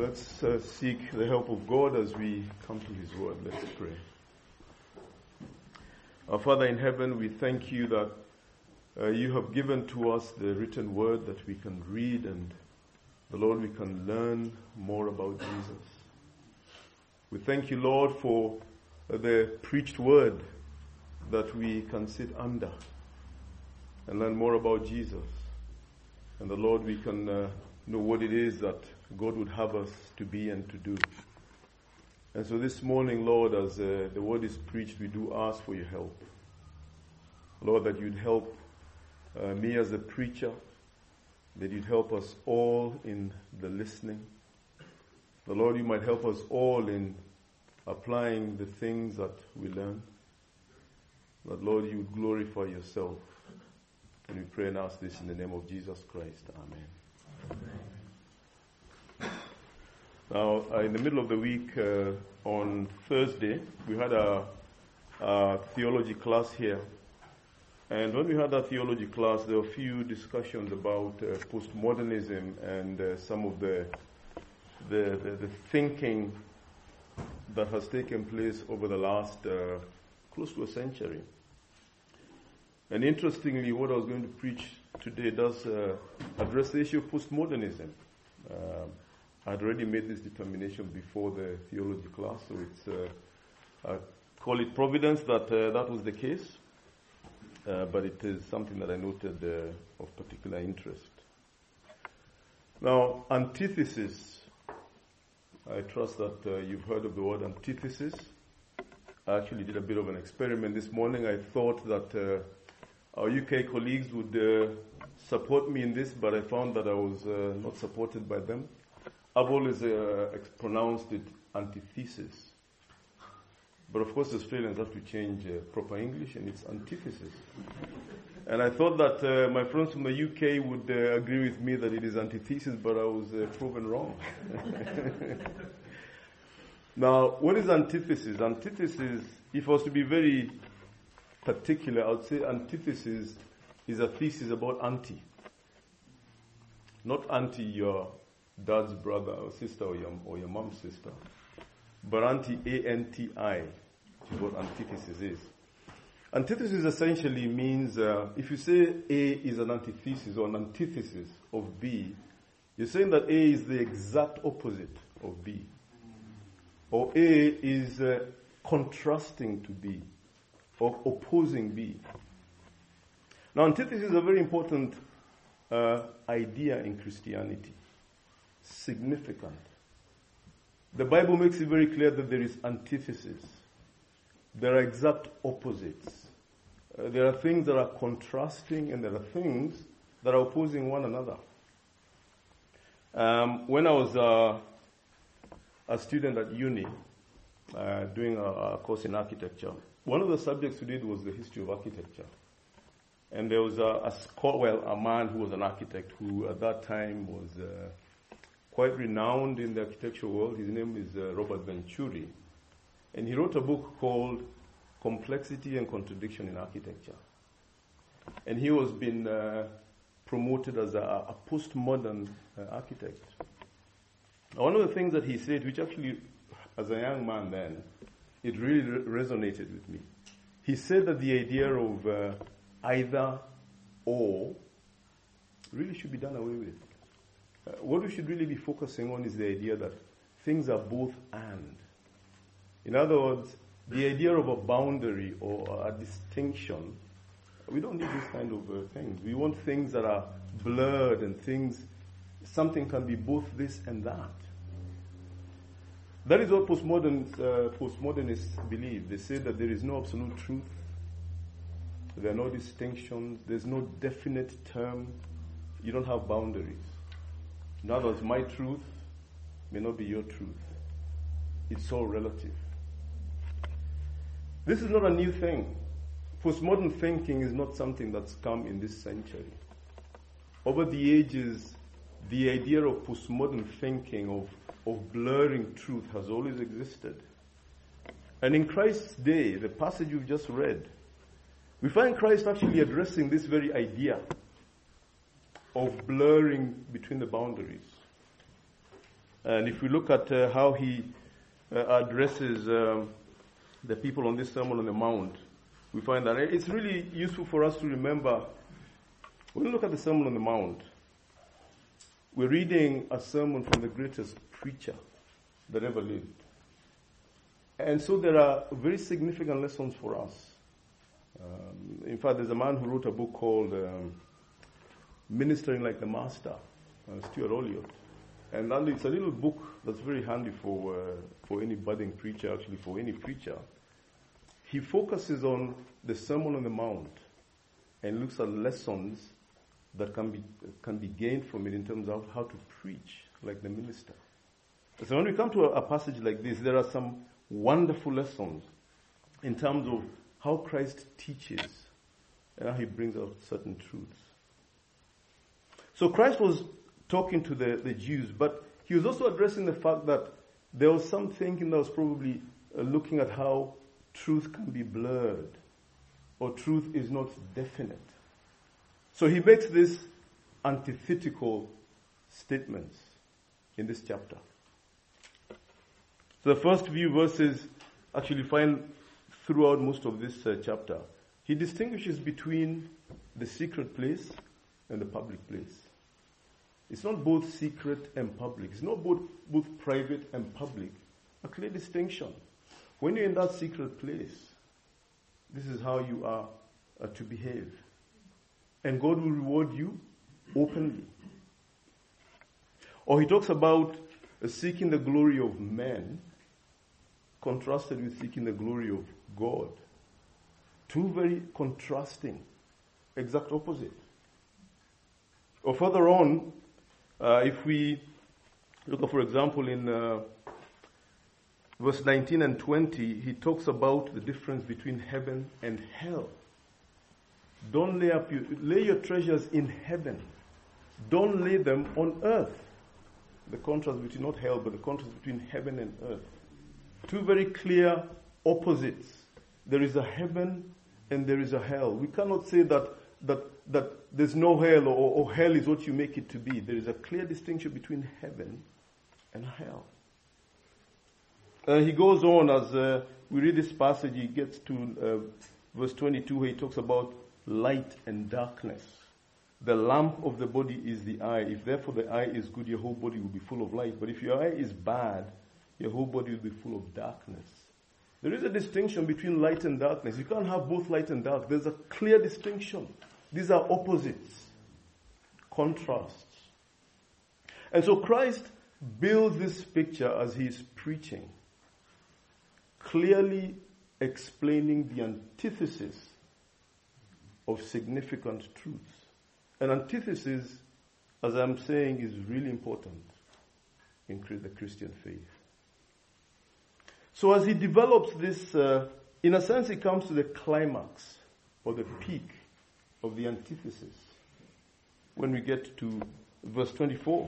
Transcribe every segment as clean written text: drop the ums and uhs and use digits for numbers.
Let's seek the help of God as we come to His Word. Let's pray. Our Father in heaven, we thank you that you have given to us the written Word that we can read, and the Lord, we can learn more about Jesus. We thank you, Lord, for the preached Word that we can sit under and learn more about Jesus. And the Lord, we can know what it is that God would have us to be and to do. And so this morning, Lord, as the word is preached, we do ask for your help. Lord, that you'd help me as a preacher, that you'd help us all in the listening. The Lord, you might help us all in applying the things that we learn. That, Lord, you would glorify yourself. And we pray and ask this in the name of Jesus Christ. Amen. Now, in the middle of the week, on Thursday, we had a theology class here. And when we had that theology class, there were a few discussions about postmodernism and some of the thinking that has taken place over the last close to a century. And interestingly, what I was going to preach today does address the issue of postmodernism. I had already made this determination before the theology class, so it's I call it providence that that was the case, but it is something that I noted of particular interest. Now, antithesis. I trust that you've heard of the word antithesis. I actually did a bit of an experiment this morning. I thought that our UK colleagues would support me in this, but I found that I was not supported by them. I've always pronounced it antithesis. But of course, Australians have to change proper English, and it's antithesis. And I thought that my friends from the UK would agree with me that it is antithesis, but I was proven wrong. Now, what is antithesis? Antithesis, if I was to be very particular, I would say antithesis is a thesis about anti. Not anti your dad's brother or sister or your mom's sister, but anti-A-N-T-I, which is what antithesis is. Antithesis essentially means, if you say A is an antithesis or an antithesis of B, you're saying that A is the exact opposite of B. Or A is contrasting to B, or opposing B. Now, antithesis is a very important idea in Christianity. Significant. The Bible makes it very clear that there is antithesis. There are exact opposites. There are things that are contrasting, and there are things that are opposing one another. When I was a student at uni, doing a course in architecture, one of the subjects we did was the history of architecture. And there was a man who was an architect who at that time was quite renowned in the architectural world. His name is Robert Venturi. And he wrote a book called Complexity and Contradiction in Architecture. And he was been promoted as a postmodern architect. One of the things that he said, which actually, as a young man then, it really resonated with me. He said that the idea of either or really should be done away with. What we should really be focusing on is the idea that things are both and. In other words, the idea of a boundary or a distinction, we don't need this kind of things. We want things that are blurred and something can be both this and that. That is what postmodernists believe. They say that there is no absolute truth. There are no distinctions. There's no definite term. You don't have boundaries. In other words, my truth may not be your truth. It's all relative. This is not a new thing. Postmodern thinking is not something that's come in this century. Over the ages, the idea of postmodern thinking, of blurring truth, has always existed. And in Christ's day, the passage you've just read, we find Christ actually addressing this very idea of blurring between the boundaries. And if we look at how he addresses the people on this Sermon on the Mount, we find that it's really useful for us to remember, when we look at the Sermon on the Mount, we're reading a sermon from the greatest preacher that ever lived. And so there are very significant lessons for us. In fact, there's a man who wrote a book called Ministering Like the Master, Stuart Olliott. And it's a little book that's very handy for any budding preacher, actually for any preacher. He focuses on the Sermon on the Mount and looks at lessons that can be gained from it in terms of how to preach like the minister. So when we come to a passage like this, there are some wonderful lessons in terms of how Christ teaches and how he brings out certain truths. So Christ was talking to the Jews, but he was also addressing the fact that there was some thinking that was probably looking at how truth can be blurred or truth is not definite. So he makes these antithetical statements in this chapter. So the first few verses actually find throughout most of this chapter. He distinguishes between the secret place and the public place. It's not both secret and public. It's not both private and public. A clear distinction. When you're in that secret place, this is how you are to behave. And God will reward you openly. Or he talks about seeking the glory of men, contrasted with seeking the glory of God. Two very contrasting, exact opposite. Or further on, if we look at, for example, in verse 19 and 20, he talks about the difference between heaven and hell. Don't lay your treasures in heaven. Don't lay them on earth. The contrast between not hell, but the contrast between heaven and earth. Two very clear opposites. There is a heaven and there is a hell. We cannot say that there's no hell or hell is what you make it to be. There is a clear distinction between heaven and hell. He goes on as we read this passage, he gets to verse 22 where he talks about light and darkness. The lamp of the body is the eye. If therefore the eye is good, your whole body will be full of light. But if your eye is bad, your whole body will be full of darkness. There is a distinction between light and darkness. You can't have both light and dark. There's a clear distinction. These are opposites, contrasts. And so Christ builds this picture as he's preaching, clearly explaining the antithesis of significant truths. An antithesis, as I'm saying, is really important in the Christian faith. So as he develops this, in a sense he comes to the climax or the peak of the antithesis when we get to verse 24.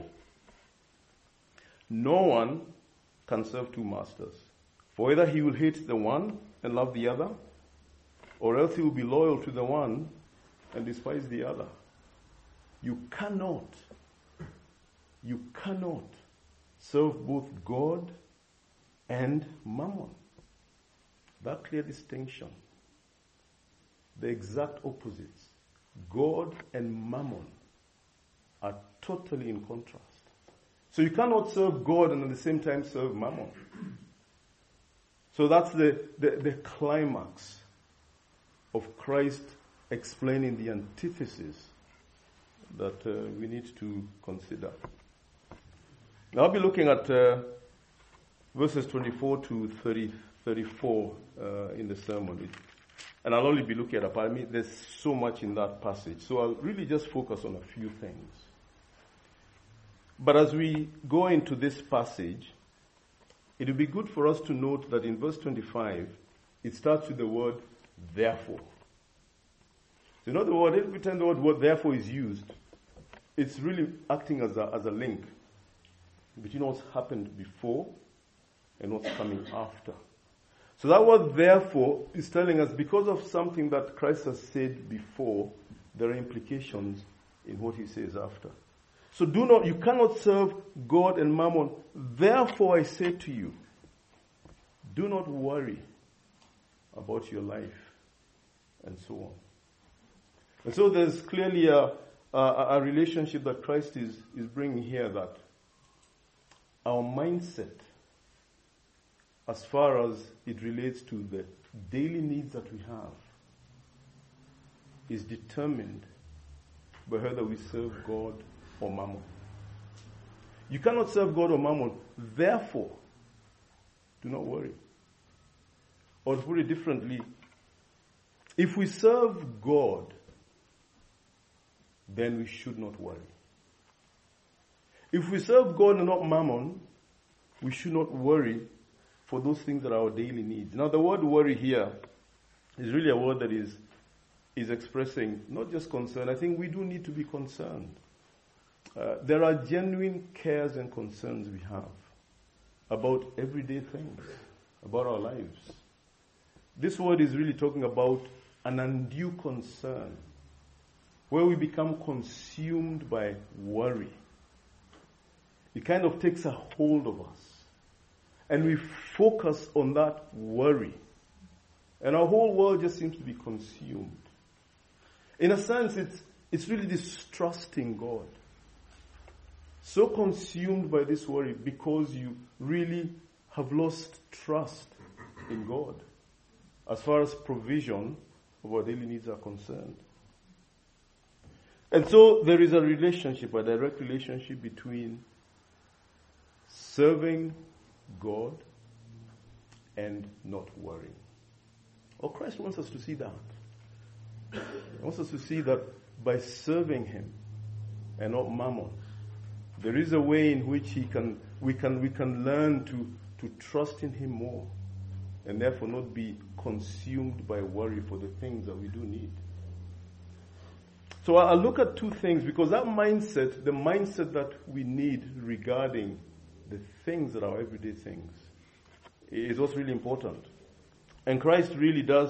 No one can serve two masters, for either he will hate the one and love the other, or else he will be loyal to the one and despise the other. You cannot serve both God and mammon. That clear distinction. The exact opposites. God and mammon are totally in contrast. So you cannot serve God and at the same time serve mammon. So that's the climax of Christ explaining the antithesis that we need to consider. Now I'll be looking at verses 24 to 34 in the sermon. And I'll only be looking at a part. I mean, there's so much in that passage. So I'll really just focus on a few things. But as we go into this passage, it would be good for us to note that in verse 25, it starts with the word therefore. So you know the word, every time the word therefore is used, it's really acting as a link between what's happened before and what's coming after. So that word therefore is telling us because of something that Christ has said before, there are implications in what he says after. So you cannot serve God and mammon. Therefore I say to you, do not worry about your life, and so on. And so there's clearly a relationship that Christ is bringing here, that our mindset, as far as it relates to the daily needs that we have, is determined by whether we serve God or mammon. You cannot serve God or mammon, therefore, do not worry. Or to put it differently, if we serve God, then we should not worry. If we serve God and not mammon, we should not worry for those things that are our daily needs. Now, the word worry here is really a word that is expressing not just concern. I think we do need to be concerned. There are genuine cares and concerns we have about everyday things, about our lives. This word is really talking about an undue concern, where we become consumed by worry. It kind of takes a hold of us, and we focus on that worry, and our whole world just seems to be consumed. In a sense, it's really distrusting God. So consumed by this worry because you really have lost trust in God as far as provision of our daily needs are concerned. And so there is a relationship, a direct relationship between serving God and not worrying. Oh, Christ wants us to see that. He wants us to see that by serving Him and not mammon, there is a way in which we can learn to trust in Him more, and therefore not be consumed by worry for the things that we do need. So I'll look at two things, because that mindset, the mindset that we need regarding the things that are everyday things, is what's really important. And Christ really does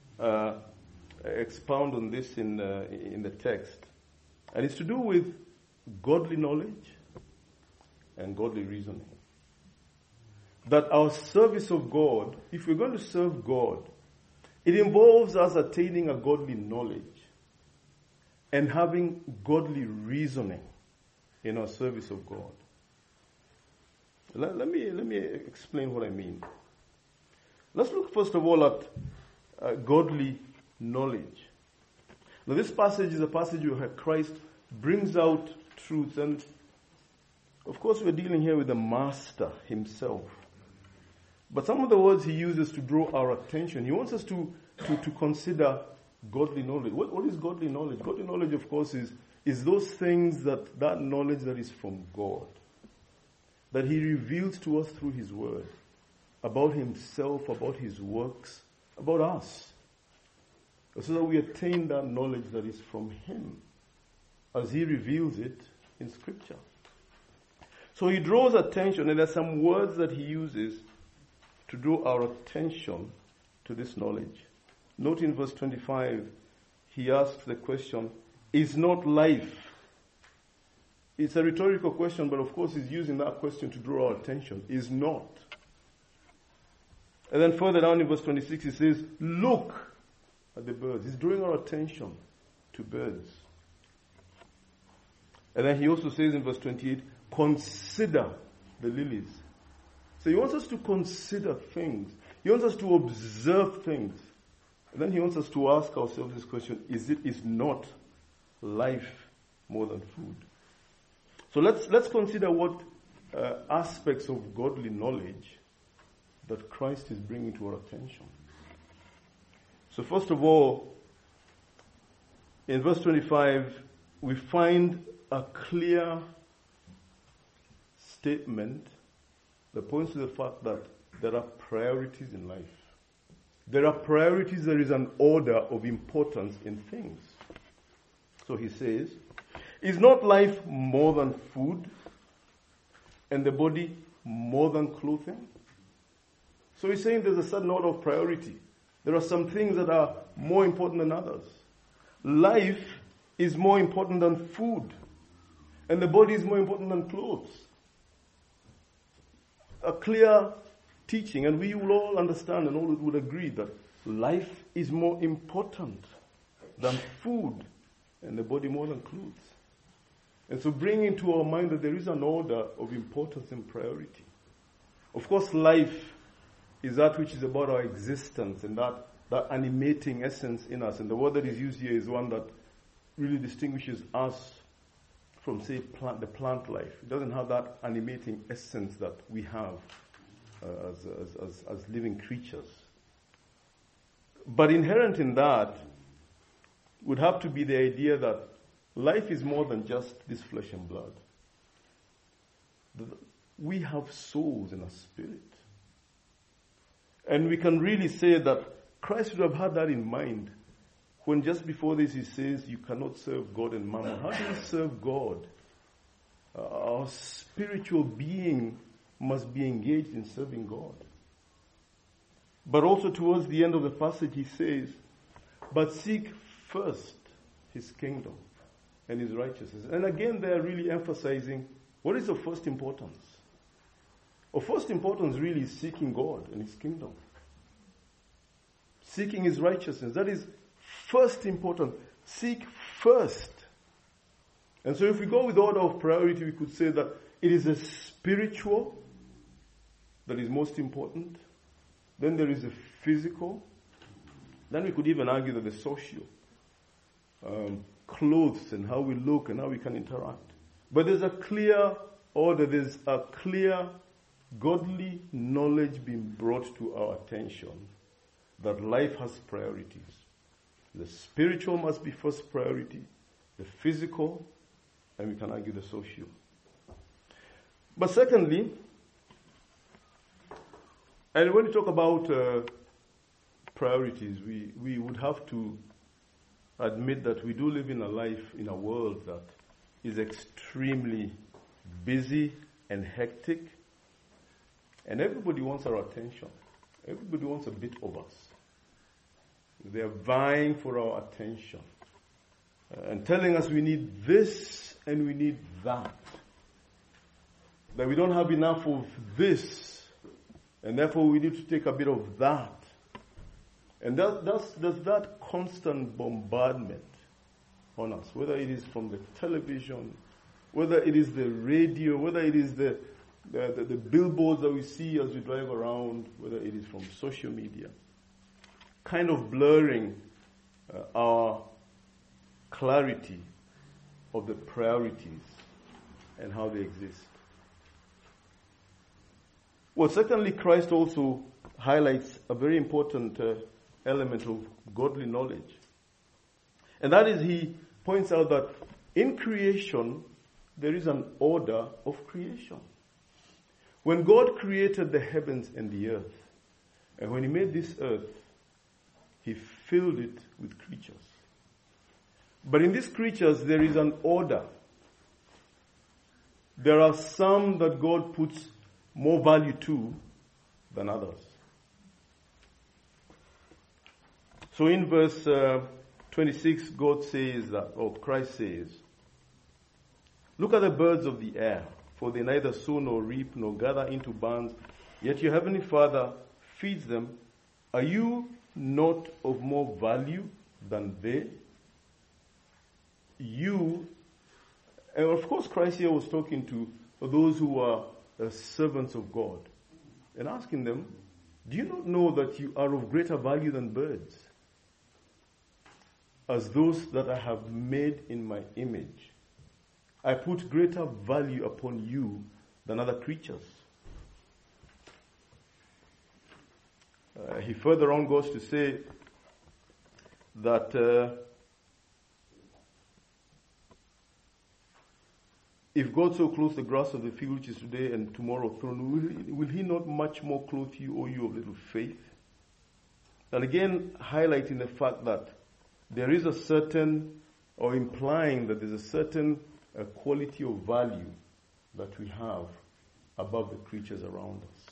expound on this in the text. And it's to do with godly knowledge and godly reasoning. That our service of God, if we're going to serve God, it involves us attaining a godly knowledge and having godly reasoning in our service of God. Let me explain what I mean. Let's look first of all at godly knowledge. Now, this passage is a passage where Christ brings out truths, and of course we're dealing here with the Master Himself. But some of the words He uses to draw our attention, He wants us to consider godly knowledge. What is godly knowledge? Godly knowledge, of course, is those things that knowledge that is from God, that He reveals to us through His Word, about Himself, about His works, about us, so that we attain that knowledge that is from Him, as He reveals it in Scripture. So He draws attention, and there are some words that He uses to draw our attention to this knowledge. Note in verse 25, He asks the question, is not life? It's a rhetorical question, but of course He's using that question to draw our attention. Is not. And then further down in verse 26, He says, look at the birds. He's drawing our attention to birds. And then He also says in verse 28, consider the lilies. So He wants us to consider things. He wants us to observe things. And then He wants us to ask ourselves this question, is not life more than food? So let's consider what aspects of godly knowledge that Christ is bringing to our attention. So first of all, in verse 25, we find a clear statement that points to the fact that there are priorities in life. There are priorities, there is an order of importance in things. So He says, is not life more than food, and the body more than clothing? So He's saying there's a certain order of priority. There are some things that are more important than others. Life is more important than food. And the body is more important than clothes. A clear teaching, and we will all understand and all would agree that life is more important than food and the body more than clothes. And so bring into our mind that there is an order of importance and priority. Of course, life is that which is about our existence and that animating essence in us. And the word that is used here is one that really distinguishes us from, say, the plant life. It doesn't have that animating essence that we have as living creatures. But inherent in that would have to be the idea that life is more than just this flesh and blood. We have souls and a spirit. And we can really say that Christ would have had that in mind when just before this he says you cannot serve God and mammon. How do we serve God? Our spiritual being must be engaged in serving God. But also towards the end of the passage he says, but seek first his kingdom and his righteousness. And again they are really emphasizing what is of first importance. Of first importance really is seeking God and his kingdom. Seeking his righteousness. That is first important. Seek first. And so if we go with order of priority, we could say that it is the spiritual that is most important. Then there is the physical. Then we could even argue that the social. Clothes and how we look and how we can interact. But there's a clear order. There's a clear godly knowledge being brought to our attention that life has priorities. The spiritual must be first priority, the physical, and we can argue the social. But secondly, and when we talk about priorities, we would have to admit that we do live in a life, in a world that is extremely busy and hectic. And everybody wants our attention. Everybody wants a bit of us. They are vying for our attention. And telling us we need this and we need that. That we don't have enough of this. And therefore we need to take a bit of that. And there's that constant bombardment on us. Whether it is from the television, whether it is the radio, whether it is the billboards that we see as we drive around, whether it is from social media, kind of blurring our clarity of the priorities and how they exist. Well, certainly Christ also highlights a very important element of godly knowledge. And that is, he points out that in creation, there is an order of creation. When God created the heavens and the earth, and when he made this earth, he filled it with creatures. But in these creatures, there is an order. There are some that God puts more value to than others. So in verse 26, God says that, or Christ says, look at the birds of the air, for they neither sow nor reap nor gather into barns, yet your heavenly Father feeds them. Are you not of more value than they? You, and of course Christ here was talking to those who are servants of God and asking them, do you not know that you are of greater value than birds? As those that I have made in my image. I put greater value upon you than other creatures. He further on goes to say that if God so clothes the grass of the field which is today and tomorrow thrown, will he not much more clothe you, O you of little faith? And again, highlighting the fact that there is a certain, or implying that there's a certain quality of value that we have above the creatures around us.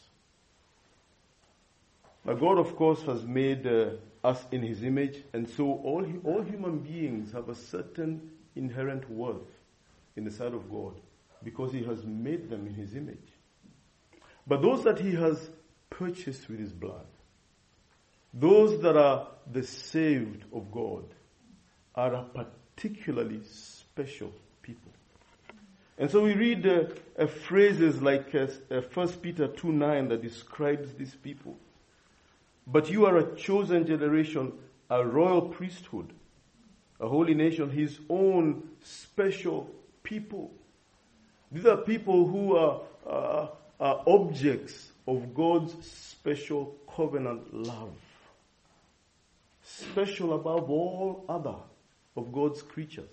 Now God, of course, has made us in his image, and so all human beings have a certain inherent worth in the sight of God because he has made them in his image. But those that he has purchased with his blood, those that are the saved of God, are a particularly special people. And so we read phrases like 1 Peter 2:9 that describes these people. But you are a chosen generation, a royal priesthood, a holy nation, his own special people. These are people who are objects of God's special covenant love. Special above all other of God's creatures.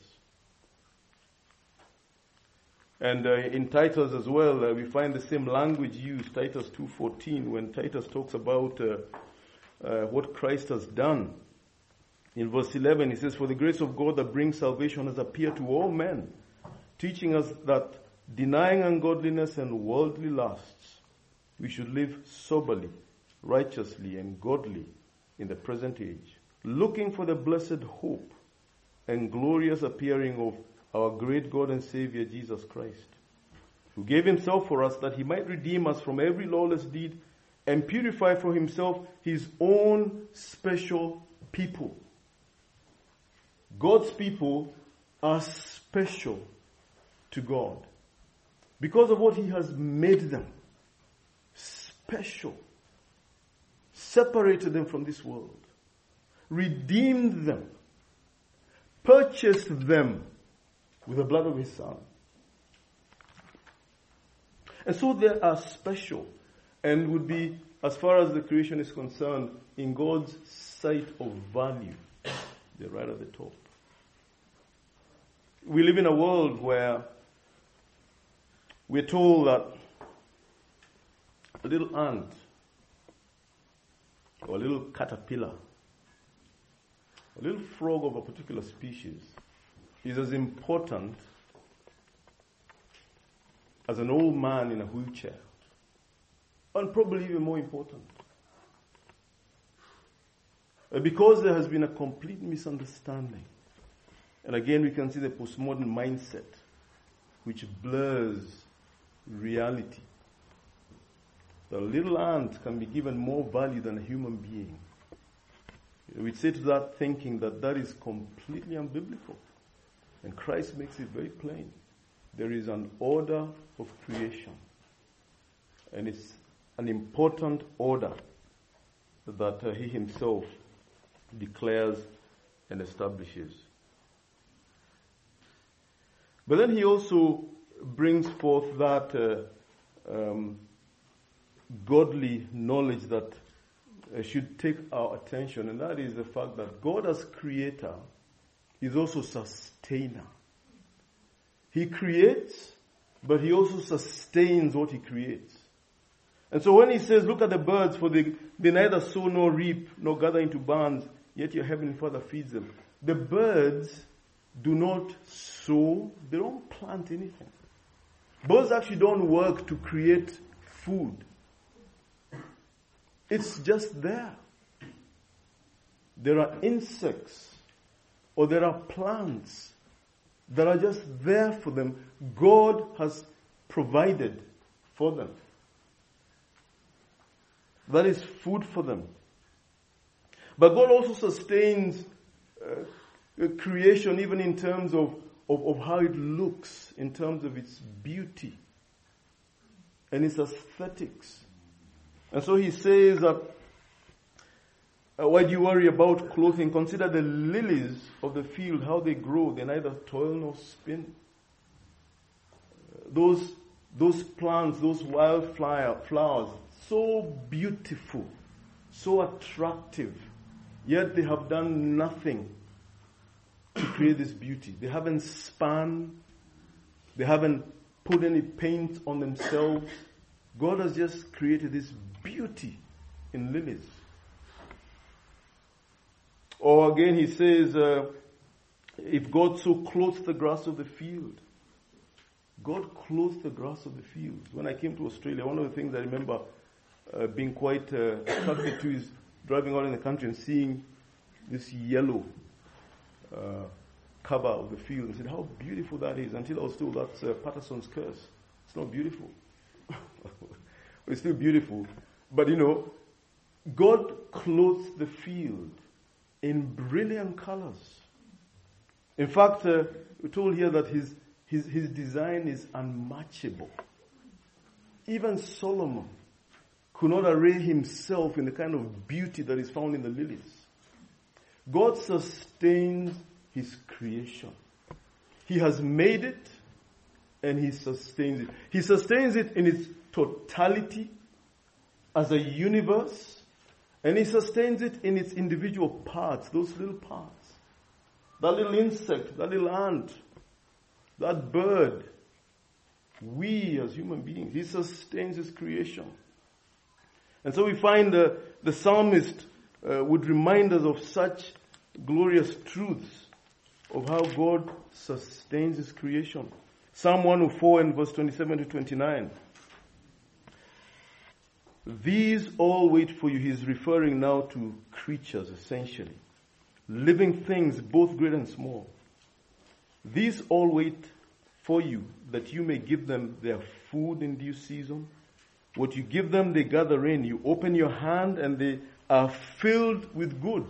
And in Titus as well, we find the same language used, Titus 2:14, when Titus talks about what Christ has done. In verse 11, he says, "For the grace of God that brings salvation has appeared to all men, teaching us that denying ungodliness and worldly lusts, we should live soberly, righteously, and godly in the present age, looking for the blessed hope and glorious appearing of our great God and Savior Jesus Christ, who gave himself for us that he might redeem us from every lawless deed and purify for himself his own special people." God's people are special to God because of what he has made them. Special. Separated them from this world. Redeemed them. Purchased them with the blood of his Son. And so they are special and would be, as far as the creation is concerned, in God's sight of value. They're right at the top. We live in a world where we're told that a little ant or a little caterpillar, a little frog of a particular species is as important as an old man in a wheelchair, and probably even more important. Because there has been a complete misunderstanding. And again, we can see the postmodern mindset, which blurs reality. The little ant can be given more value than a human being. We say to that thinking that is completely unbiblical. And Christ makes it very plain. There is an order of creation. And it's an important order that he himself declares and establishes. But then he also brings forth that godly knowledge that should take our attention, and that is the fact that God as creator is also sustainer. He creates, but he also sustains what he creates. And so when he says, look at the birds, for they neither sow nor reap nor gather into barns, yet your heavenly Father feeds them. The birds do not sow, they don't plant anything. Birds actually don't work to create food. It's just there. There are insects or there are plants that are just there for them. God has provided for them. That is food for them. But God also sustains creation even in terms of how it looks, in terms of its beauty and its aesthetics. And so he says that, why do you worry about clothing? Consider the lilies of the field, how they grow. They neither toil nor spin. Those plants, those wild flowers, so beautiful, so attractive, yet they have done nothing to create this beauty. They haven't spun, they haven't put any paint on themselves. God has just created this beauty in lilies. Or again, he says, if God so clothes the grass of the field, God clothes the grass of the fields. When I came to Australia, one of the things I remember being quite attracted to is driving out in the country and seeing this yellow cover of the field and said, how beautiful that is, until I was told that's Patterson's curse. It's not beautiful. It's still beautiful. But God clothes the field in brilliant colors. In fact, we're told here that his design is unmatchable. Even Solomon could not array himself in the kind of beauty that is found in the lilies. God sustains his creation. He has made it and he sustains it. He sustains it in its totality as a universe, and he sustains it in its individual parts, those little parts. That little insect, that little ant, that bird. We as human beings, he sustains his creation. And so we find the psalmist would remind us of such glorious truths of how God sustains his creation. Psalm 104 and verse 27 to 29. These all wait for you. He's referring now to creatures, essentially. Living things, both great and small. These all wait for you, that you may give them their food in due season. What you give them, they gather in. You open your hand, and they are filled with good.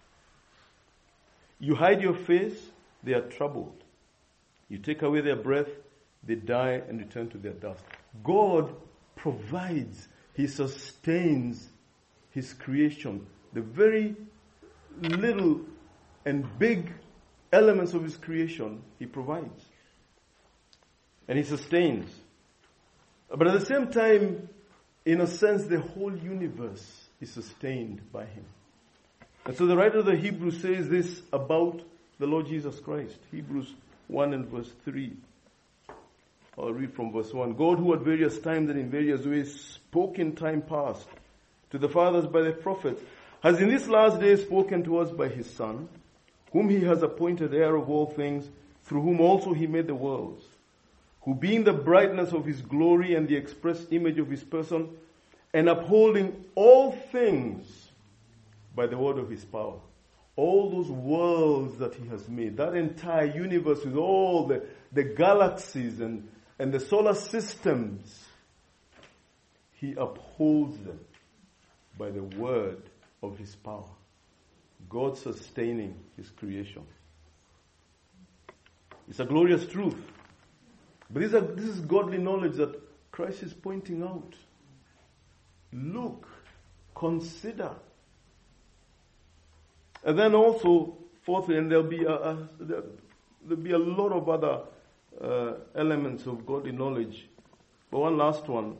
You hide your face, they are troubled. You take away their breath, they die and return to their dust. God provides. He sustains his creation. The very little and big elements of his creation, he provides. And he sustains. But at the same time, in a sense, the whole universe is sustained by him. And so the writer of the Hebrews says this about the Lord Jesus Christ. Hebrews 1 and verse 3. I'll read from verse 1. God, who at various times and in various ways spoke in time past to the fathers by the prophets, has in this last day spoken to us by his Son, whom he has appointed heir of all things, through whom also he made the worlds, who being the brightness of his glory and the express image of his person, and upholding all things by the word of his power. All those worlds that he has made, that entire universe with all the galaxies and the solar systems, he upholds them by the word of his power. God sustaining his creation. It's a glorious truth. But this is godly knowledge that Christ is pointing out. Look, consider. And then also, fourthly, and there'll be a lot of other elements of godly knowledge. But one last one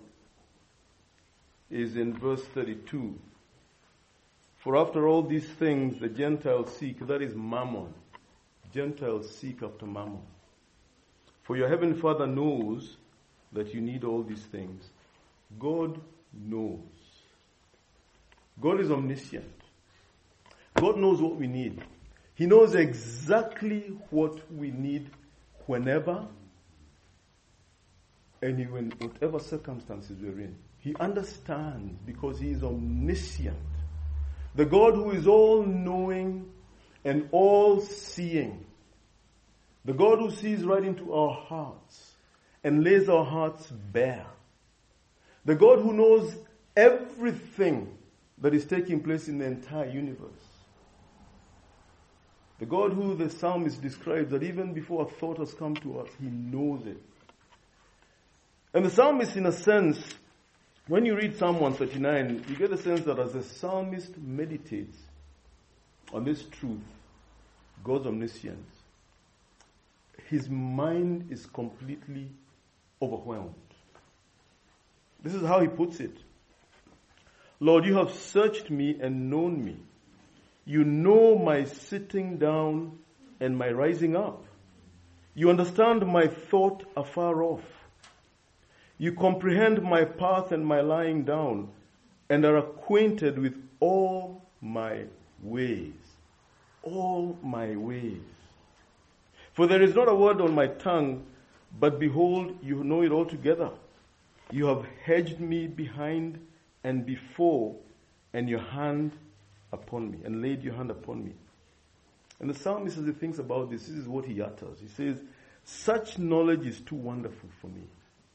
is in verse 32. For after all these things the Gentiles seek, that is mammon. Gentiles seek after mammon. For your heavenly Father knows that you need all these things. God knows. God is omniscient. God knows what we need. He knows exactly what we need whenever and in whatever circumstances we're in. He understands because he is omniscient. The God who is all-knowing and all-seeing. The God who sees right into our hearts and lays our hearts bare. The God who knows everything that is taking place in the entire universe. The God who the psalmist describes that even before a thought has come to us, he knows it. And the psalmist, in a sense, when you read Psalm 139, you get the sense that as the psalmist meditates on this truth, God's omniscience, his mind is completely overwhelmed. This is how he puts it. Lord, you have searched me and known me. You know my sitting down and my rising up. You understand my thought afar off. You comprehend my path and my lying down, and are acquainted with all my ways. All my ways. For there is not a word on my tongue, but behold, you know it altogether. You have hedged me behind and before, and your hand upon me, and laid your hand upon me. And the psalmist, as he thinks about this is what he utters. He says, such knowledge is too wonderful for me.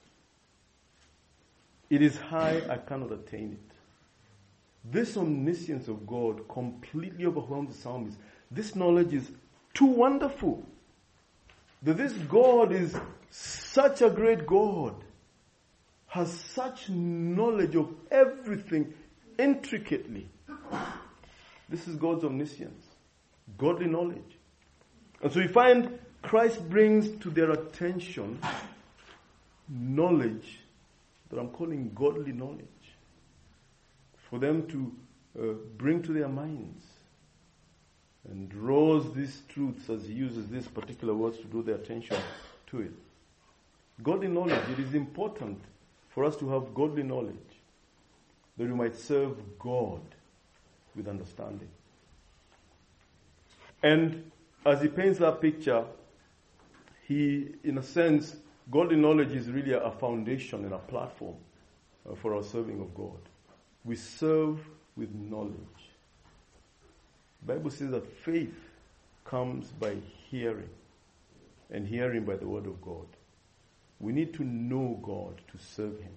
It is high, I cannot attain it. This omniscience of God completely overwhelms the psalmist. This knowledge is too wonderful. That this God is such a great God, has such knowledge of everything intricately. This is God's omniscience, godly knowledge. And so we find Christ brings to their attention knowledge that I'm calling godly knowledge, for them to bring to their minds, and draws these truths as he uses these particular words to draw their attention to it. Godly knowledge, it is important for us to have godly knowledge that we might serve God with understanding. And as he paints that picture, he, in a sense, godly knowledge is really a foundation and a platform for our serving of God. We serve with knowledge. The Bible says that faith comes by hearing, and hearing by the word of God. We need to know God to serve him.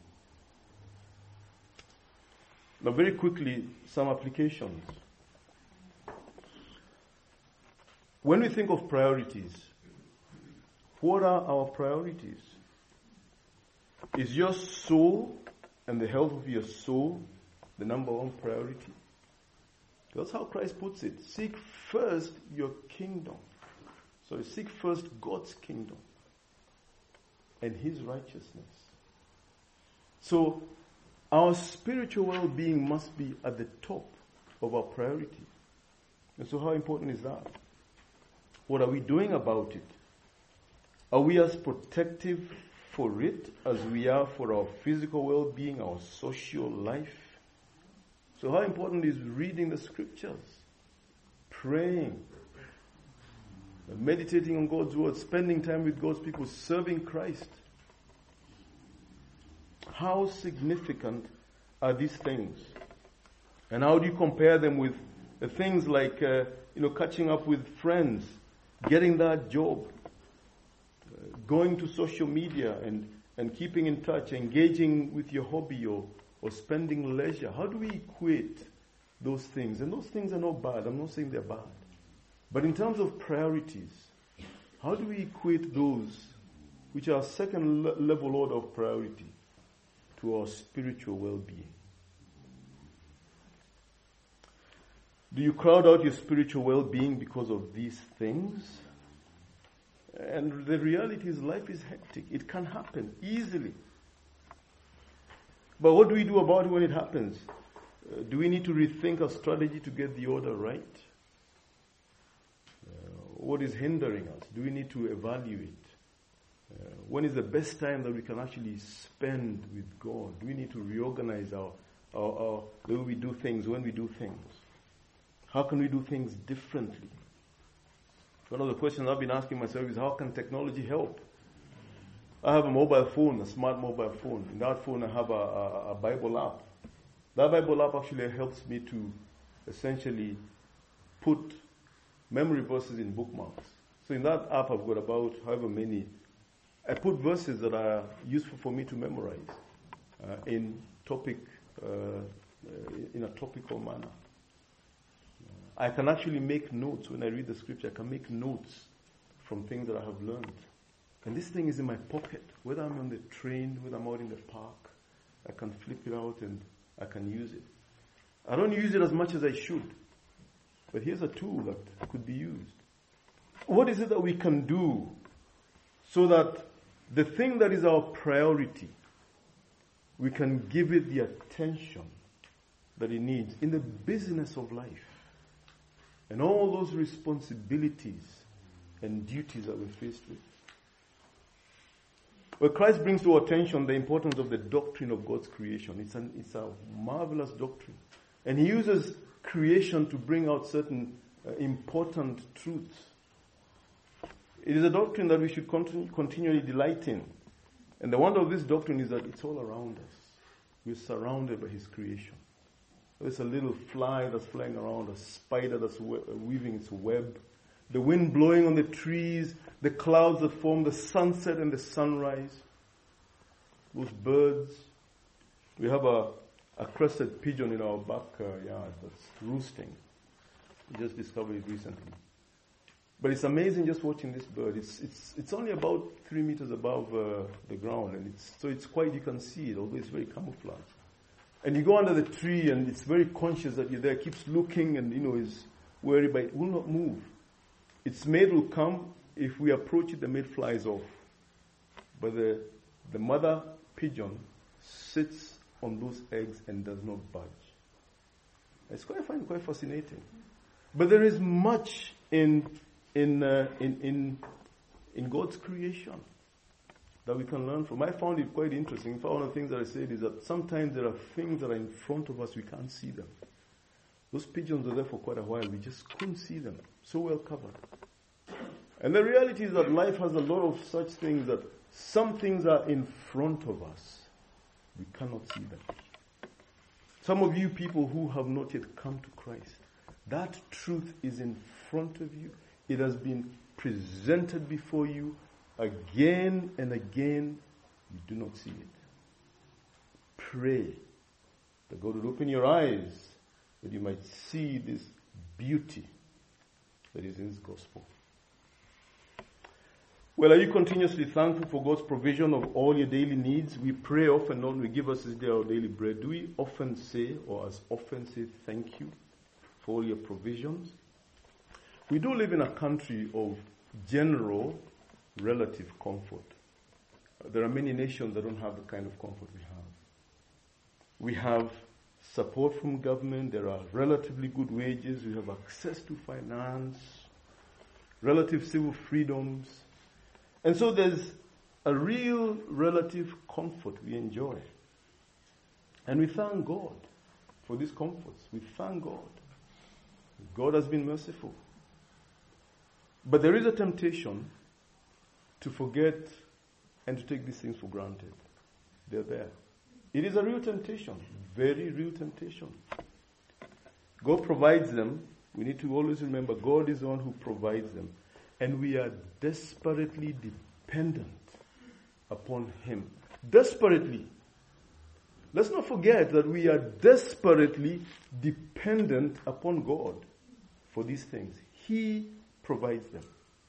Now, very quickly, some applications. When we think of priorities, what are our priorities? Is your soul and the health of your soul the number one priority? That's how Christ puts it. Seek first your kingdom. So seek first God's kingdom and his righteousness. So our spiritual well-being must be at the top of our priority. And so how important is that? What are we doing about it? Are we as protective for it as we are for our physical well-being, our social life? So how important is reading the scriptures, praying, meditating on God's word, spending time with God's people, serving Christ? How significant are these things? And how do you compare them with the things like, catching up with friends, getting that job, going to social media and keeping in touch, engaging with your hobby or spending leisure? How do we equate those things? And those things are not bad. I'm not saying they're bad. But in terms of priorities, how do we equate those which are second level order of priority to our spiritual well-being? Do you crowd out your spiritual well-being because of these things? And the reality is life is hectic. It can happen easily. But what do we do about it when it happens? Do we need to rethink our strategy to get the order right? What is hindering us? Do we need to evaluate? When is the best time that we can actually spend with God? Do we need to reorganize our the way we do things, when we do things? How can we do things differently? One of the questions I've been asking myself is, how can technology help? I have a mobile phone, a smart mobile phone. In that phone I have a Bible app. That Bible app actually helps me to essentially put memory verses in bookmarks. So in that app I've got about however many. I put verses that are useful for me to memorize in a topical manner. I can actually make notes when I read the scripture. I can make notes from things that I have learned. And this thing is in my pocket. Whether I'm on the train, whether I'm out in the park, I can flip it out and I can use it. I don't use it as much as I should. But here's a tool that could be used. What is it that we can do so that the thing that is our priority, we can give it the attention that it needs in the business of life and all those responsibilities and duties that we're faced with? Well, Christ brings to our attention the importance of the doctrine of God's creation. It's a marvelous doctrine. And he uses creation to bring out certain important truths. It is a doctrine that we should continually delight in. And the wonder of this doctrine is that it's all around us. We're surrounded by his creation. There's a little fly that's flying around, a spider that's weaving its web. the wind blowing on the trees, the clouds that form the sunset and the sunrise, those birds. We have a crested pigeon in our backyard that's roosting. We just discovered it recently. But it's amazing just watching this bird. It's only about 3 meters above the ground, and it's quite, you can see it, although it's very camouflaged. And you go under the tree, and it's very conscious that you're there, keeps looking, and is worried, but it will not move. Its mate will come. If we approach it, the mate flies off. But the mother pigeon sits on those eggs and does not budge. I find it quite fascinating. But there is much in God's creation that we can learn from. I found it quite interesting. In fact, one of the things that I said is that sometimes there are things that are in front of us, we can't see them. Those pigeons were there for quite a while. We just couldn't see them. So well covered. And the reality is that life has a lot of such things, that some things are in front of us. We cannot see them. Some of you people who have not yet come to Christ, that truth is in front of you. It has been presented before you again and again. You do not see it. Pray that God will open your eyes, that you might see this beauty that is in His gospel. Well, are you continuously thankful for God's provision of all your daily needs? We pray often, Lord, we give us this day our daily bread. Do we often say, or as often say, thank you for all your provisions? We do live in a country of general relative comfort. There are many nations that don't have the kind of comfort we have. We have support from government. There are relatively good wages. We have access to finance, relative civil freedoms. And so there's a real relative comfort we enjoy. And we thank God for these comforts. We thank God. God has been merciful. But there is a temptation to forget and to take these things for granted. They're there. It is a real temptation, very real temptation. God provides them. We need to always remember God is the one who provides them. And we are desperately dependent upon Him. Desperately. Let's not forget that we are desperately dependent upon God for these things. He provides them.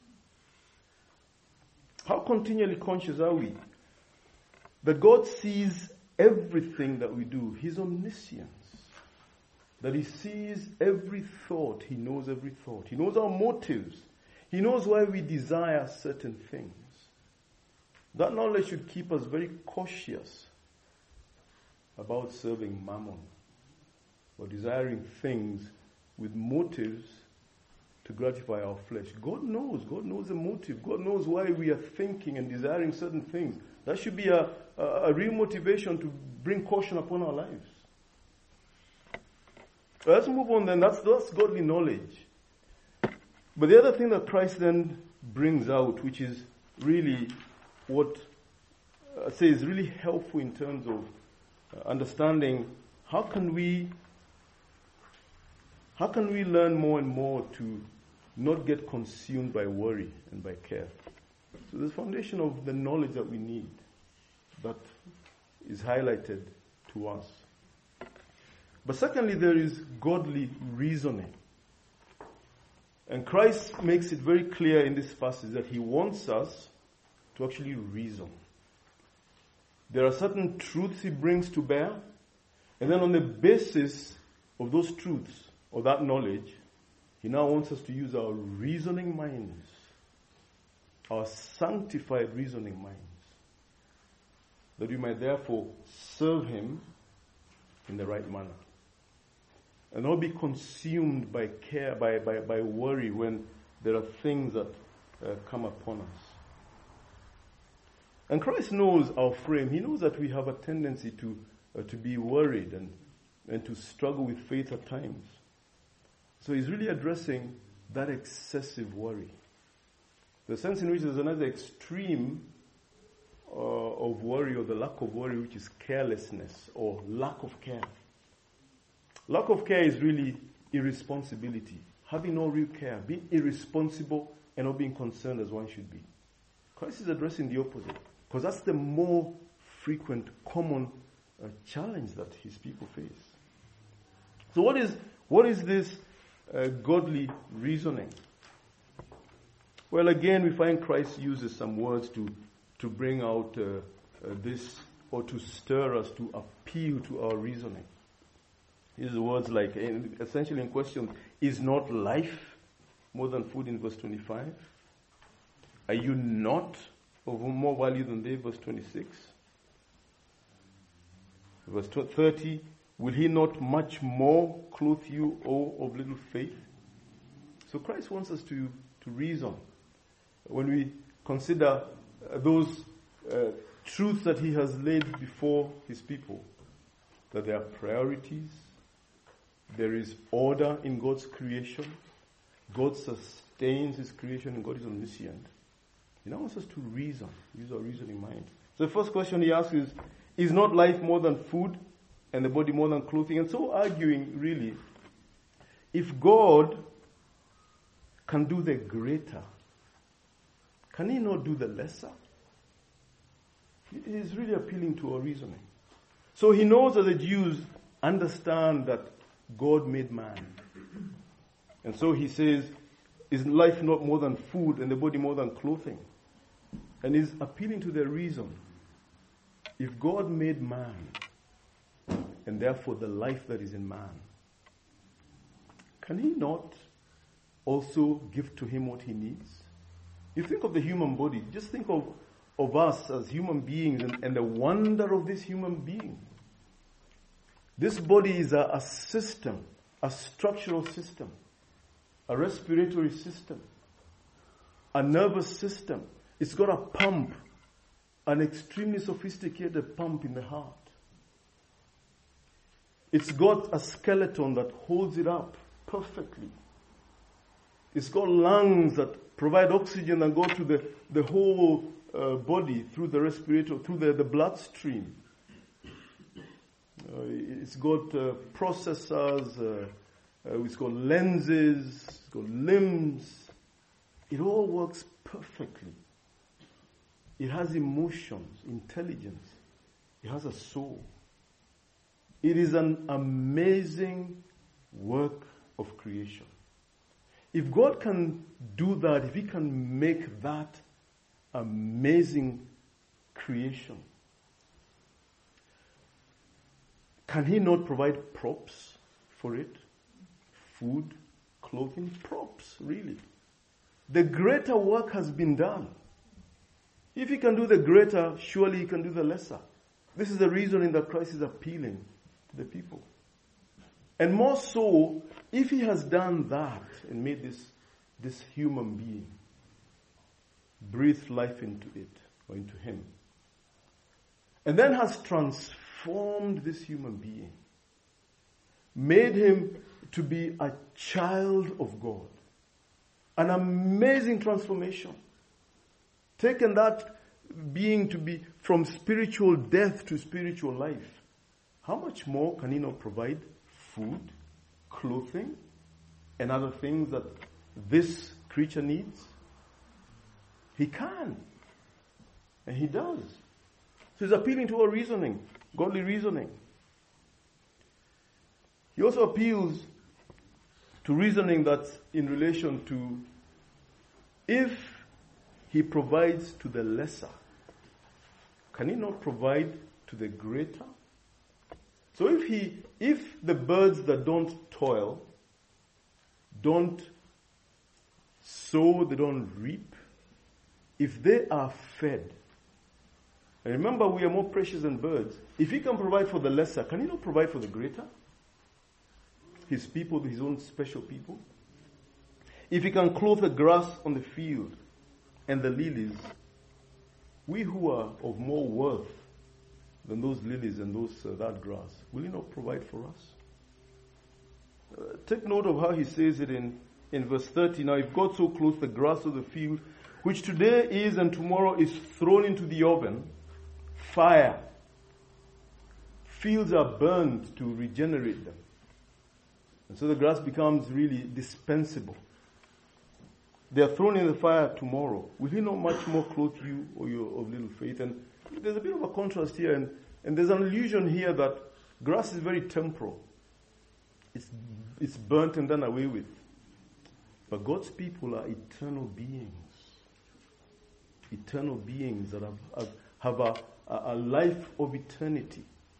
How continually conscious are we that God sees everything that we do? His omniscience. That He sees every thought. He knows every thought. He knows our motives. He knows why we desire certain things. That knowledge should keep us very cautious about serving mammon or desiring things with motives to gratify our flesh. God knows the motive. God knows why we are thinking and desiring certain things. That should be a real motivation to bring caution upon our lives. Let's move on then. That's godly knowledge. But the other thing that Christ then brings out, which is really what I say is really helpful in terms of understanding how can we learn more and more to not get consumed by worry and by care. So the foundation of the knowledge that we need that is highlighted to us. But secondly, there is godly reasoning. And Christ makes it very clear in this passage that He wants us to actually reason. There are certain truths He brings to bear, and then on the basis of those truths or that knowledge, He now wants us to use our reasoning minds, our sanctified reasoning minds, that we might therefore serve Him in the right manner. And not be consumed by care, by worry when there are things that come upon us. And Christ knows our frame. He knows that we have a tendency to be worried and to struggle with faith at times. So He's really addressing that excessive worry. The sense in which there's another extreme of worry, or the lack of worry, which is carelessness or lack of care. Lack of care is really irresponsibility. having no real care, being irresponsible and not being concerned as one should be. Christ is addressing the opposite, because that's the more frequent, common challenge that his people face. So what is this godly reasoning? Well, again, we find Christ uses some words to bring out this, or to stir us, to appeal to our reasoning. He uses words like, essentially in question, is not life more than food in verse 25? Are you not of more value than they, verse 26? Verse 30, will he not much more clothe you, O of little faith? So Christ wants us to reason. When we consider those truths that he has laid before his people, that there are priorities, there is order in God's creation, God sustains his creation, and God is omniscient. He now wants us to reason, use our reasoning mind. So the first question he asks is not life more than food and the body more than clothing? And so arguing, really, if God can do the greater, can he not do the lesser? He is really appealing to our reasoning. So he knows that the Jews understand that God made man. And so he says, is life not more than food and the body more than clothing? And he's appealing to their reason. If God made man, and therefore the life that is in man, can he not also give to him what he needs? You think of the human body, just think of us as human beings and the wonder of this human being. This body is a system, a structural system, a respiratory system, a nervous system. It's got a pump, an extremely sophisticated pump in the heart. It's got a skeleton that holds it up perfectly. It's got lungs that provide oxygen and go to the whole body through the respirator, through the bloodstream. It's got processors, it's got lenses, it's got limbs. It all works perfectly. It has emotions, intelligence. It has a soul. It is an amazing work of creation. If God can do that, if he can make that amazing creation, can he not provide props for it? Food, clothing, props, really. The greater work has been done. If he can do the greater, surely he can do the lesser. This is the reasoning that Christ is appealing to the people. And more so, if he has done that and made this human being, breathed life into it, or into him, and then has transformed this human being, made him to be a child of God, an amazing transformation, taken that being to be from spiritual death to spiritual life, how much more can he not provide food, clothing, and other things that this creature needs? He can. And he does. So he's appealing to our reasoning, godly reasoning. He also appeals to reasoning that's in relation to if he provides to the lesser, can he not provide to the greater? So if the birds that don't toil, don't sow, they don't reap, if they are fed, and remember we are more precious than birds, if he can provide for the lesser, can he not provide for the greater? His people, his own special people. If he can clothe the grass on the field and the lilies, we who are of more worth than those lilies and that grass, will he not provide for us? Take note of how he says it in verse 30. Now, if God so clothes the grass of the field, which today is and tomorrow is thrown into the oven, fire, fields are burned to regenerate them. And so the grass becomes really dispensable. They are thrown in the fire tomorrow. Will he not much more clothe you, O you of little faith? And there's a bit of a contrast here, and there's an allusion here that grass is very temporal. It's burnt and done away with. But God's people are eternal beings. Eternal beings that have a life of eternity,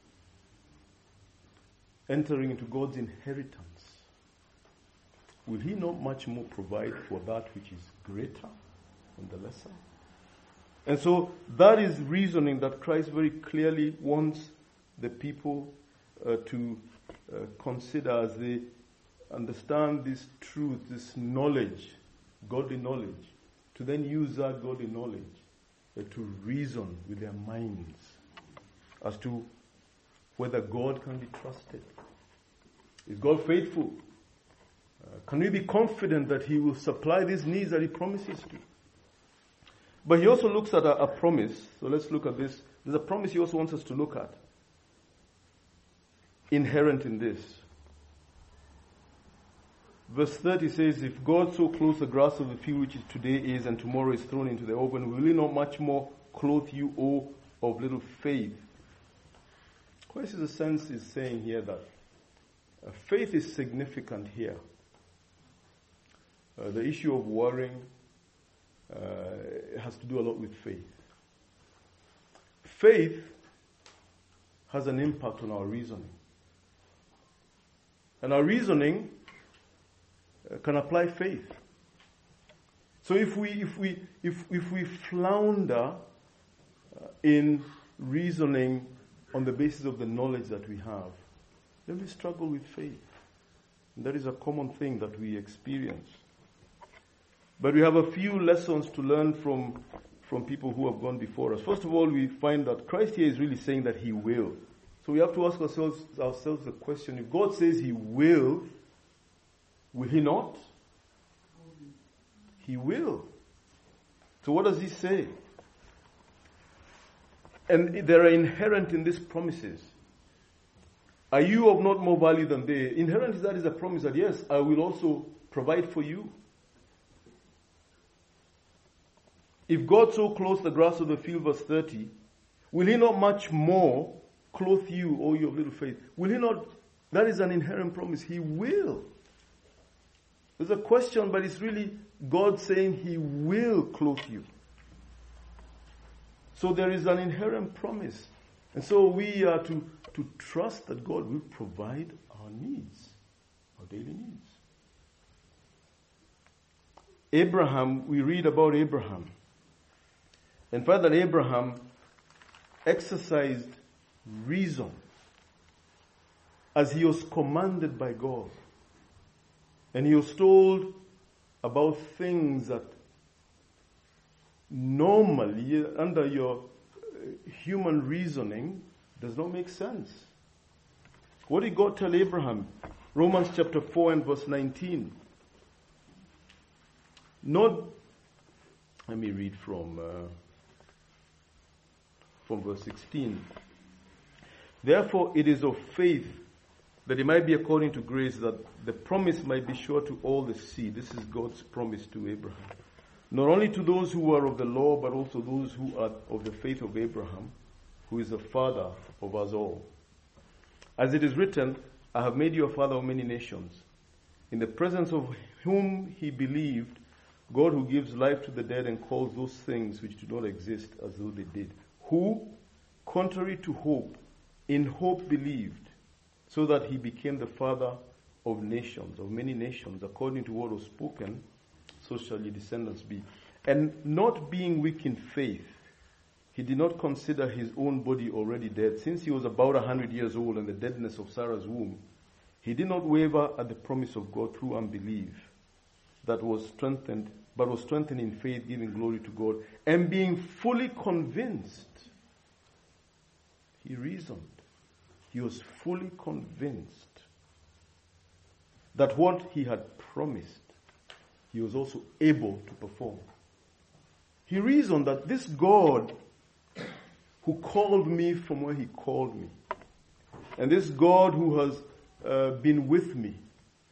entering into God's inheritance. Will he not much more provide for that which is greater than the lesser? And so that is reasoning that Christ very clearly wants the people to consider as they understand this truth, this knowledge, godly knowledge, to then use that godly knowledge to reason with their minds as to whether God can be trusted. Is God faithful? Can we be confident that he will supply these needs that he promises to? But he also looks at a promise. So let's look at this. There's a promise he also wants us to look at, inherent in this. Verse 30 says, if God so clothes the grass of the field, which is today is and tomorrow is thrown into the oven, will he not much more clothe you, O of little faith? Christ, in a sense, is saying here that faith is significant here. The issue of worrying has to do a lot with faith. Faith has an impact on our reasoning. And our reasoning can apply faith. So if we flounder in reasoning on the basis of the knowledge that we have, then we struggle with faith. And that is a common thing that we experience. But we have a few lessons to learn from people who have gone before us. First of all, we find that Christ here is really saying that he will. So we have to ask ourselves the question, if God says he will he not? He will. So what does he say? And there are inherent in these promises. Are you of not more value than they? Inherent is that is a promise that yes, I will also provide for you. If God so clothes the grass of the field, verse 30, will he not much more clothe you, O you of little faith? Will he not? That is an inherent promise. He will. There's a question, but it's really God saying he will clothe you. So there is an inherent promise. And so we are to trust that God will provide our needs, our daily needs. Abraham, we read about Abraham. And find that Abraham exercised reason as he was commanded by God. And he was told about things that normally, under your human reasoning, does not make sense. What did God tell Abraham? Romans chapter 4 and verse 19. Let me read from verse 16. Therefore it is of faith that it might be according to grace, that the promise might be sure to all the seed. This is God's promise to Abraham. Not only to those who are of the law, but also those who are of the faith of Abraham, who is the father of us all. As it is written, I have made you a father of many nations, in the presence of whom he believed, God who gives life to the dead and calls those things which do not exist as though they did. Who, contrary to hope, in hope believed, so that he became the father of nations, of many nations, according to what was spoken, so shall your descendants be. And not being weak in faith, he did not consider his own body already dead. Since he was about 100 years old and the deadness of Sarah's womb, he did not waver at the promise of God through unbelief, but was strengthened in faith, giving glory to God, and being fully convinced. He reasoned. He was fully convinced that what he had promised, he was also able to perform. He reasoned that this God who called me from where he called me, and this God who has been with me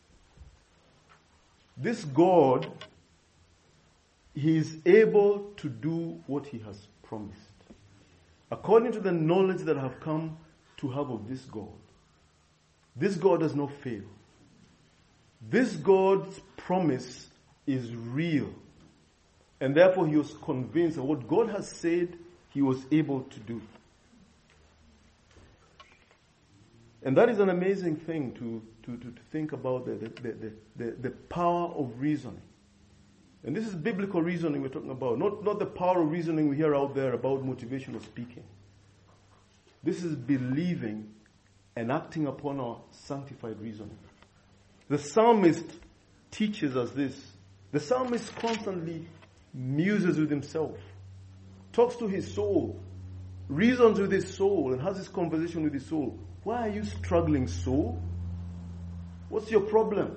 This God, He is able to do what He has promised. According to the knowledge that I have come to have of this God does not fail. This God's promise is real. And therefore he was convinced that what God has said, he was able to do. And that is an amazing thing to think about, the power of reasoning. And this is biblical reasoning we're talking about, not the power of reasoning we hear out there about motivational speaking. This is believing and acting upon our sanctified reasoning. The psalmist teaches us this. The psalmist constantly muses with himself, talks to his soul, reasons with his soul, and has this conversation with his soul. Why are you struggling, soul? What's your problem?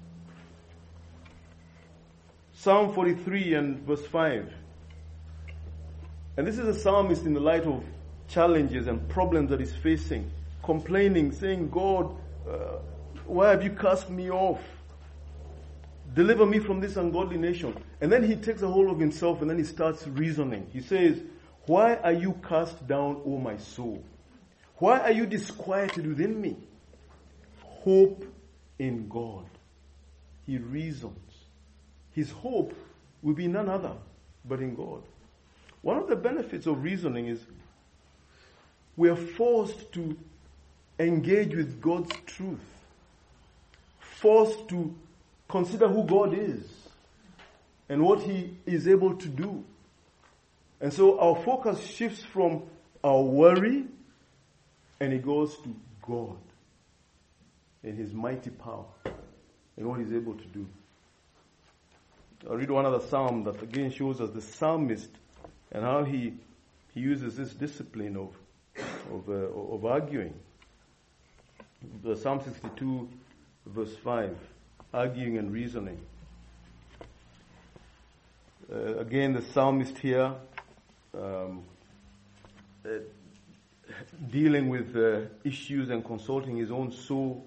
Psalm 43 and verse 5. And this is a psalmist in the light of challenges and problems that he's facing, complaining, saying, God, why have you cast me off? Deliver me from this ungodly nation. And then he takes a hold of himself and then he starts reasoning. He says, why are you cast down, O my soul? Why are you disquieted within me? Hope in God. He reasons. His hope will be none other but in God. One of the benefits of reasoning is we are forced to engage with God's truth. Forced to consider who God is and what He is able to do. And so our focus shifts from our worry and it goes to God and His mighty power and what He's able to do. I'll read one other psalm that again shows us the psalmist and how he uses this discipline of arguing. The Psalm 62 verse 5, arguing and reasoning. Again, the psalmist here dealing with issues and consulting his own soul.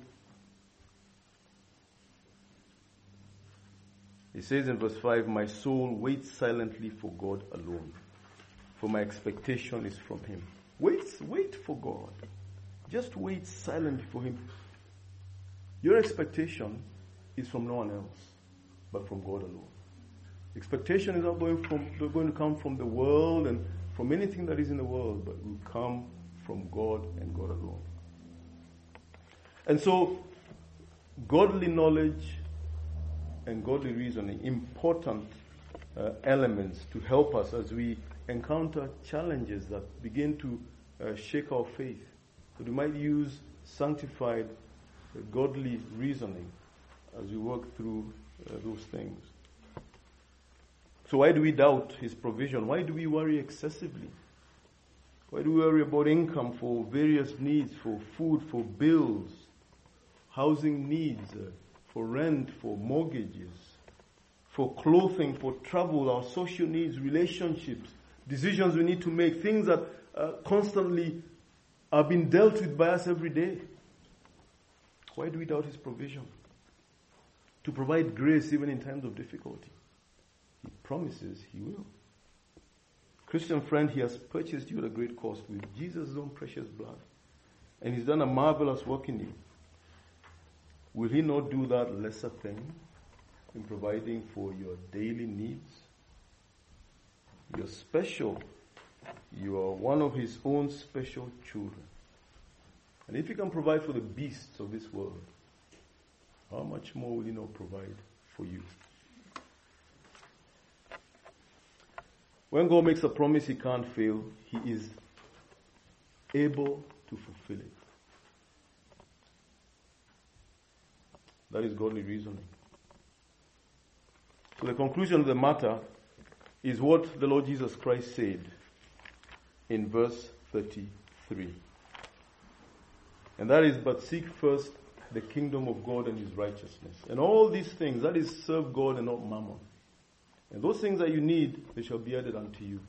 He says in verse 5, my soul waits silently for God alone, for my expectation is from Him. Wait for God. Just wait silently for Him. Your expectation is from no one else, but from God alone. Expectation is not going to come from the world and from anything that is in the world, but will come from God and God alone. And so, godly knowledge and godly reasoning, important elements to help us as we encounter challenges that begin to shake our faith. So we might use sanctified, godly reasoning as we work through those things. So why do we doubt His provision? Why do we worry excessively? Why do we worry about income for various needs, for food, for bills, housing needs, for rent, for mortgages, for clothing, for travel, our social needs, relationships, decisions we need to make, things that constantly are being dealt with by us every day? Why do we doubt His provision? To provide grace even in times of difficulty. He promises He will. Christian friend, He has purchased you at a great cost with Jesus' own precious blood. And He's done a marvelous work in you. Will He not do that lesser thing in providing for your daily needs? You're special. You are one of His own special children. And if He can provide for the beasts of this world, how much more will He not provide for you? When God makes a promise He can't fail, He is able to fulfill it. That is godly reasoning. So the conclusion of the matter is what the Lord Jesus Christ said in verse 33. And that is, but seek first the kingdom of God and His righteousness. And all these things, that is, serve God and not mammon. And those things that you need, they shall be added unto you.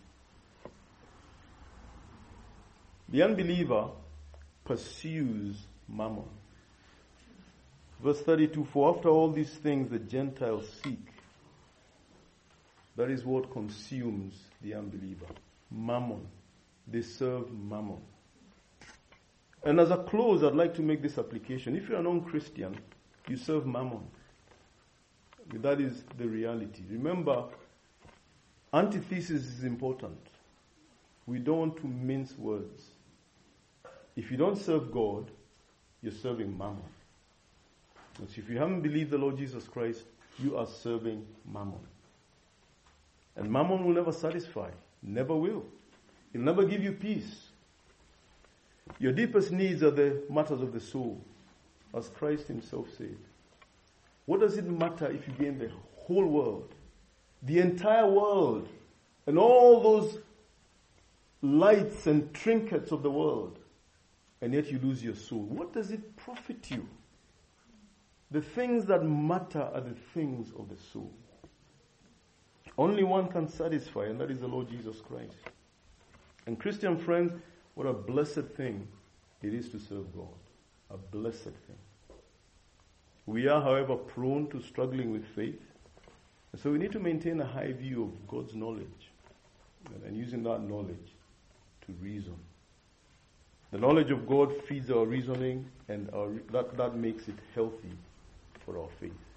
The unbeliever pursues mammon. Verse 32, for after all these things the Gentiles seek. That is what consumes the unbeliever. Mammon. They serve mammon. And as a close, I'd like to make this application. If you're a non-Christian, you serve mammon. That is the reality. Remember, antithesis is important. We don't want to mince words. If you don't serve God, you're serving mammon. So if you haven't believed the Lord Jesus Christ, you are serving mammon. And mammon will never satisfy. Never will. It'll never give you peace. Your deepest needs are the matters of the soul, as Christ himself said. What does it matter if you gain the whole world, the entire world, and all those lights and trinkets of the world, and yet you lose your soul? What does it profit you? The things that matter are the things of the soul. Only one can satisfy, and that is the Lord Jesus Christ. And Christian friends, what a blessed thing it is to serve God. A blessed thing. We are, however, prone to struggling with faith. And so we need to maintain a high view of God's knowledge and using that knowledge to reason. The knowledge of God feeds our reasoning, and that makes it healthy for our faith.